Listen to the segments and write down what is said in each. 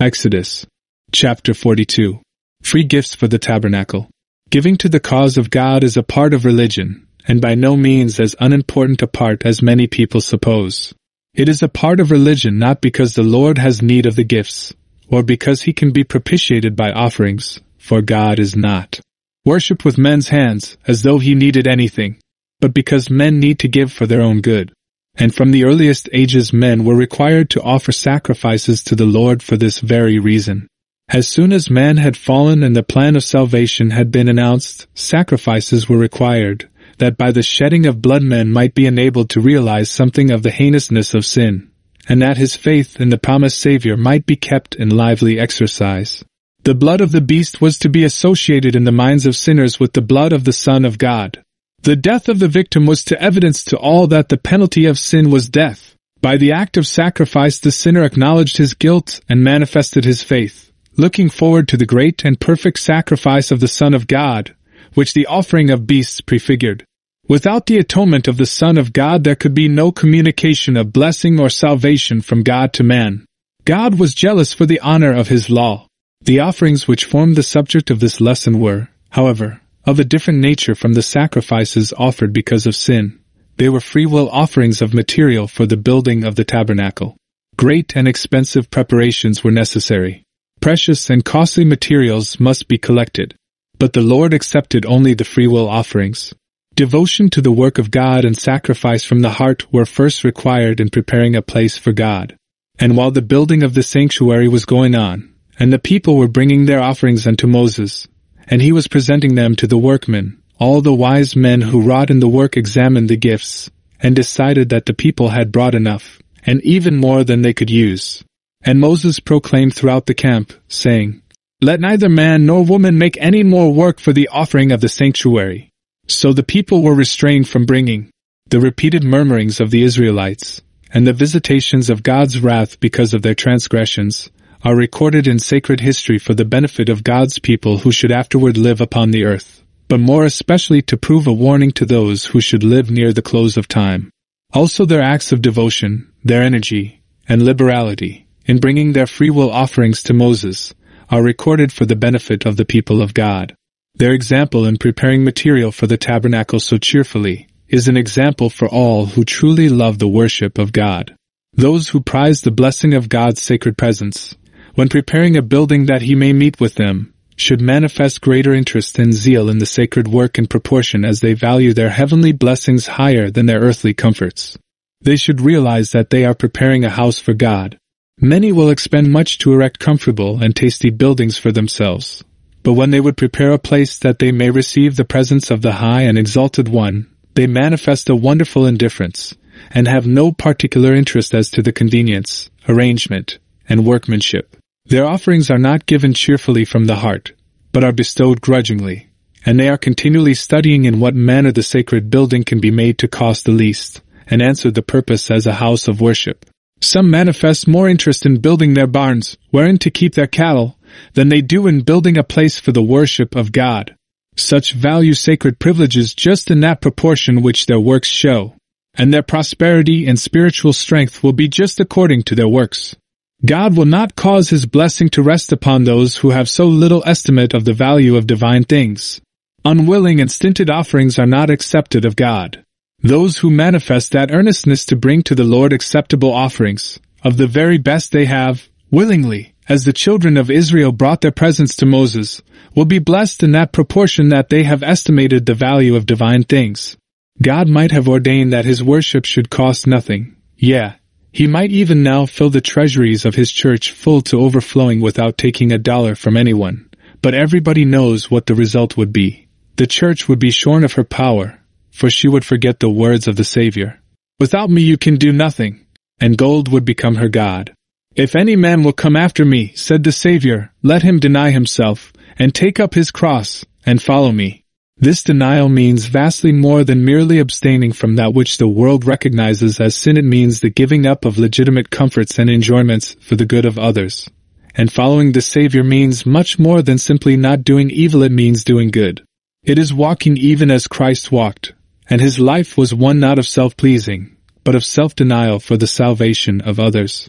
Exodus. Chapter 42. Free gifts for the tabernacle. Giving to the cause of God is a part of religion, and by no means as unimportant a part as many people suppose. It is a part of religion not because the Lord has need of the gifts, or because he can be propitiated by offerings, for God is not worshipped with men's hands, as though he needed anything, but because men need to give for their own good. And from the earliest ages men were required to offer sacrifices to the Lord for this very reason. As soon as man had fallen and the plan of salvation had been announced, sacrifices were required, that by the shedding of blood men might be enabled to realize something of the heinousness of sin, and that his faith in the promised Savior might be kept in lively exercise. The blood of the beast was to be associated in the minds of sinners with the blood of the Son of God. The death of the victim was to evidence to all that the penalty of sin was death. By the act of sacrifice the sinner acknowledged his guilt and manifested his faith, looking forward to the great and perfect sacrifice of the Son of God, which the offering of beasts prefigured. Without the atonement of the Son of God there could be no communication of blessing or salvation from God to man. God was jealous for the honor of his law. The offerings which formed the subject of this lesson were, however, of a different nature from the sacrifices offered because of sin. They were free-will offerings of material for the building of the tabernacle. Great and expensive preparations were necessary. Precious and costly materials must be collected. But the Lord accepted only the free-will offerings. Devotion to the work of God and sacrifice from the heart were first required in preparing a place for God. And while the building of the sanctuary was going on, and the people were bringing their offerings unto Moses, and he was presenting them to the workmen, all the wise men who wrought in the work examined the gifts, and decided that the people had brought enough, and even more than they could use. And Moses proclaimed throughout the camp, saying, "Let neither man nor woman make any more work for the offering of the sanctuary." So the people were restrained from bringing. The repeated murmurings of the Israelites, and the visitations of God's wrath because of their transgressions, are recorded in sacred history for the benefit of God's people who should afterward live upon the earth, but more especially to prove a warning to those who should live near the close of time. Also their acts of devotion, their energy, and liberality, in bringing their free-will offerings to Moses, are recorded for the benefit of the people of God. Their example in preparing material for the tabernacle so cheerfully is an example for all who truly love the worship of God. Those who prize the blessing of God's sacred presence, when preparing a building that he may meet with them, should manifest greater interest and zeal in the sacred work in proportion as they value their heavenly blessings higher than their earthly comforts. They should realize that they are preparing a house for God. Many will expend much to erect comfortable and tasty buildings for themselves, but when they would prepare a place that they may receive the presence of the High and Exalted One, they manifest a wonderful indifference, and have no particular interest as to the convenience, arrangement, and workmanship. Their offerings are not given cheerfully from the heart, but are bestowed grudgingly, and they are continually studying in what manner the sacred building can be made to cost the least, and answer the purpose as a house of worship. Some manifest more interest in building their barns, wherein to keep their cattle, than they do in building a place for the worship of God. Such value sacred privileges just in that proportion which their works show, and their prosperity and spiritual strength will be just according to their works. God will not cause his blessing to rest upon those who have so little estimate of the value of divine things. Unwilling and stinted offerings are not accepted of God. Those who manifest that earnestness to bring to the Lord acceptable offerings, of the very best they have, willingly, as the children of Israel brought their presents to Moses, will be blessed in that proportion that they have estimated the value of divine things. God might have ordained that his worship should cost nothing. Yea, he might even now fill the treasuries of his church full to overflowing without taking a dollar from anyone. But everybody knows what the result would be. The church would be shorn of her power, for she would forget the words of the Savior. "Without me you can do nothing," and gold would become her god. "If any man will come after me," said the Savior, "let him deny himself, and take up his cross, and follow me." This denial means vastly more than merely abstaining from that which the world recognizes as sin. It means the giving up of legitimate comforts and enjoyments for the good of others. And following the Savior means much more than simply not doing evil. It means doing good. It is walking even as Christ walked, and his life was one not of self-pleasing, but of self-denial for the salvation of others.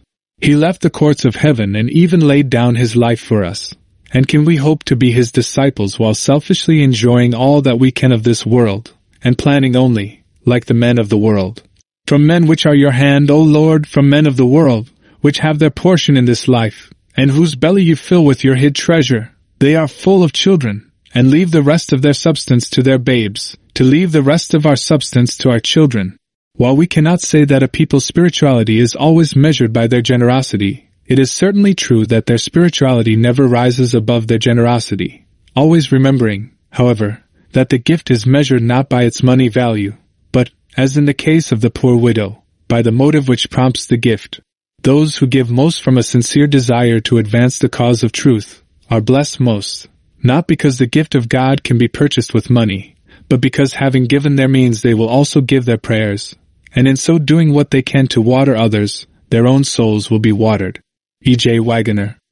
He left the courts of heaven and even laid down his life for us. And can we hope to be his disciples while selfishly enjoying all that we can of this world, and planning only, like the men of the world? From men which are your hand, O Lord, from men of the world, which have their portion in this life, and whose belly you fill with your hid treasure, they are full of children, and leave the rest of their substance to their babes, to leave the rest of our substance to our children. While we cannot say that a people's spirituality is always measured by their generosity, it is certainly true that their spirituality never rises above their generosity, always remembering, however, that the gift is measured not by its money value, but, as in the case of the poor widow, by the motive which prompts the gift. Those who give most from a sincere desire to advance the cause of truth are blessed most, not because the gift of God can be purchased with money, but because having given their means they will also give their prayers, and in so doing what they can to water others, their own souls will be watered. E. J. Waggoner.